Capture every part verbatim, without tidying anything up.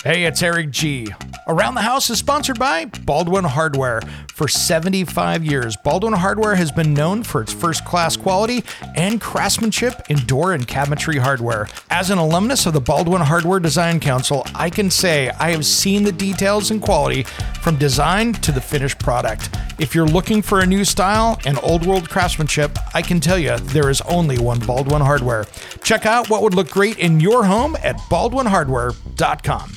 Hey, it's Eric G. Around the House is sponsored by Baldwin Hardware. For seventy-five years, Baldwin Hardware has been known for its first-class quality and craftsmanship in door and cabinetry hardware. As an alumnus of the Baldwin Hardware Design Council, I can say I have seen the details and quality from design to the finished product. If you're looking for a new style and old-world craftsmanship, I can tell you there is only one Baldwin Hardware. Check out what would look great in your home at baldwin hardware dot com.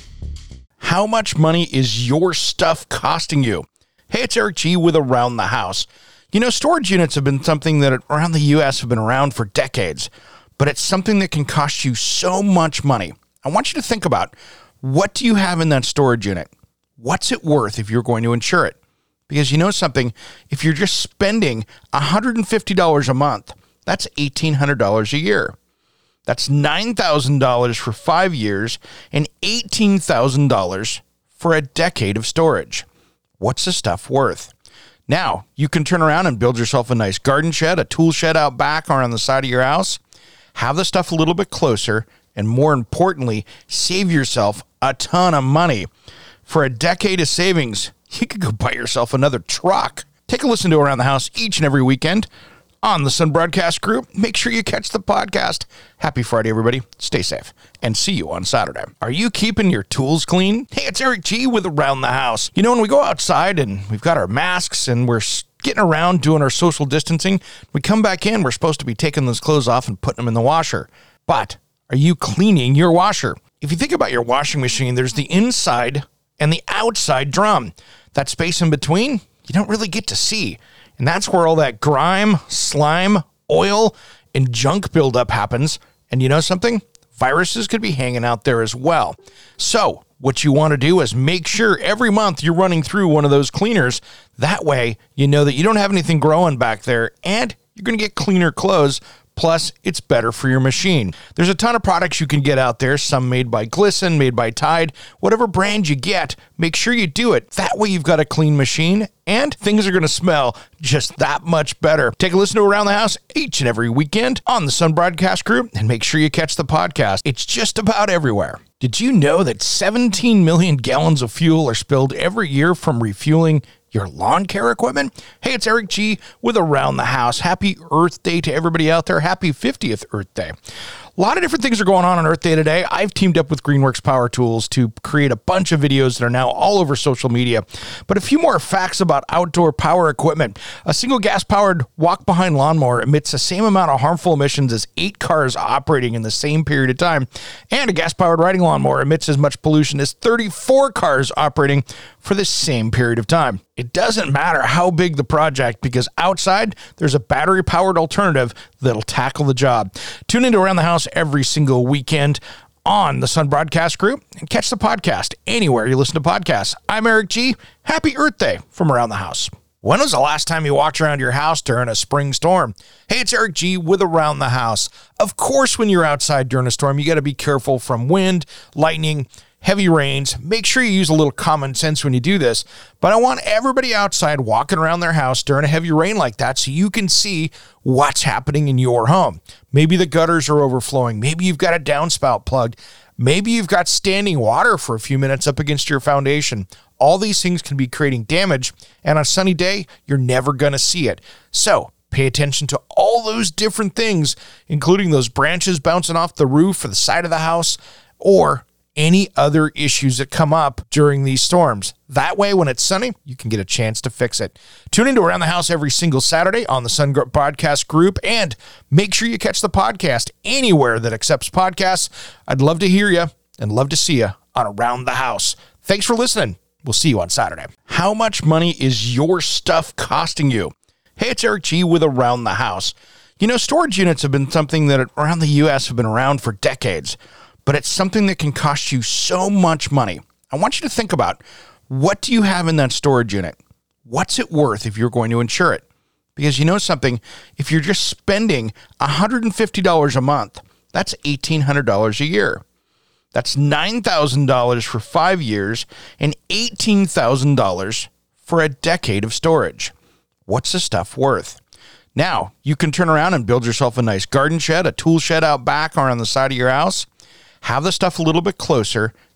How much money is your stuff costing you? Hey, it's Eric G with Around the House. You know, storage units have been something that around the U S have been around for decades, but it's something that can cost you so much money. I want you to think about, what do you have in that storage unit? What's it worth if you're going to insure it? Because you know something, if you're just spending one hundred fifty dollars a month, that's eighteen hundred dollars a year. That's nine thousand dollars for five years and eighteen thousand dollars for a decade of storage. What's the stuff worth? Now, you can turn around and build yourself a nice garden shed, a tool shed out back or on the side of your house. Have the stuff a little bit closer, and more importantly, save yourself a ton of money. For a decade of savings, you could go buy yourself another truck. Take a listen to Around the House each and every weekend on the Sun Broadcast Group. Make sure you catch the podcast. Happy Friday, everybody. Stay safe, and see you on Saturday. Are you keeping your tools clean? Hey, it's Eric G with Around the House. You know, when we go outside and we've got our masks and we're getting around doing our social distancing, we come back in, we're supposed to be taking those clothes off and putting them in the washer. But are you cleaning your washer? If you think about your washing machine, there's the inside and the outside drum. That space in between, you don't really get to see. And that's where all that grime, slime, oil, and junk buildup happens. And you know something? Viruses could be hanging out there as well. So what you want to do is make sure every month you're running through one of those cleaners. That way, you know that you don't have anything growing back there, and you're going to get cleaner clothes. Plus, it's better for your machine. There's a ton of products you can get out there, some made by Glisten, made by Tide. Whatever brand you get, make sure you do it. That way you've got a clean machine, and things are going to smell just that much better. Take a listen to Around the House each and every weekend on the Sun Broadcast Group, and make sure you catch the podcast. It's just about everywhere. Did you know that seventeen million gallons of fuel are spilled every year from refueling your lawn care equipment? Hey, it's Eric G with Around the House. Happy Earth Day to everybody out there. Happy fiftieth Earth Day. A lot of different things are going on on Earth Day today. I've teamed up with Greenworks Power Tools to create a bunch of videos that are now all over social media. But a few more facts about outdoor power equipment. A single gas-powered walk-behind lawnmower emits the same amount of harmful emissions as eight cars operating in the same period of time. And a gas-powered riding lawnmower emits as much pollution as thirty-four cars operating for the same period of time. It doesn't matter how big the project, because outside, there's a battery-powered alternative that'll tackle the job. Tune into Around the House every single weekend on the Sun Broadcast Group, and catch the podcast anywhere you listen to podcasts. I'm Eric G. Happy Earth Day from Around the House. When was the last time you walked around your house during a spring storm? Hey, it's Eric G with Around the House. Of course, when you're outside during a storm, you got to be careful from wind, lightning, heavy rains. Make sure you use a little common sense when you do this. But I want everybody outside walking around their house during a heavy rain like that so you can see what's happening in your home. Maybe the gutters are overflowing. Maybe you've got a downspout plugged. Maybe you've got standing water for a few minutes up against your foundation. All these things can be creating damage, and on a sunny day, you're never going to see it. So pay attention to all those different things, including those branches bouncing off the roof or the side of the house, or any other issues that come up during these storms. That way, when it's sunny, you can get a chance to fix it. Tune into Around the House every single Saturday on the Sun Broadcast Group, and make sure you catch the podcast anywhere that accepts podcasts. I'd love to hear you and love to see you on Around the House. Thanks for listening. We'll see you on Saturday. How much money is your stuff costing you? Hey, it's Eric G with Around the House. You know, storage units have been something that around the U S have been around for decades, but it's something that can cost you so much money. I want you to think about, what do you have in that storage unit? What's it worth if you're going to insure it? Because you know something, if you're just spending one hundred fifty dollars a month, that's eighteen hundred dollars a year. That's nine thousand dollars for five years and eighteen thousand dollars for a decade of storage. What's the stuff worth? Now, you can turn around and build yourself a nice garden shed, a tool shed out back or on the side of your house. Have the stuff a little bit closer,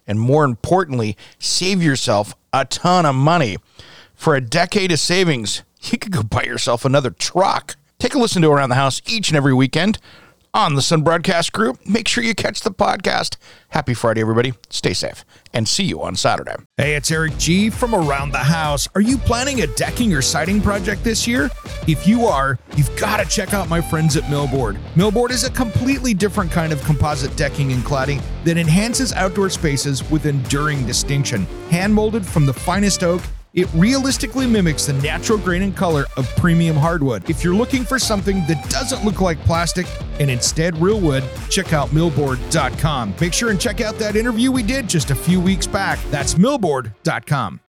and more importantly, save yourself a ton of money. For a decade of savings, you could go buy yourself another truck. Take a listen to Around the House each and every weekend on the Sun Broadcast Group. Make sure you catch the podcast. Happy Friday, everybody. Stay safe, and see you on Saturday. Hey, it's Eric G. from Around the House. Are you planning a decking or siding project this year? If you are, you've got to check out my friends at Millboard. Millboard is a completely different kind of composite decking and cladding that enhances outdoor spaces with enduring distinction. Hand-molded from the finest oak, it realistically mimics the natural grain and color of premium hardwood. If you're looking for something that doesn't look like plastic and instead real wood, check out millboard dot com. Make sure and check out that interview we did just a few weeks back. That's millboard dot com.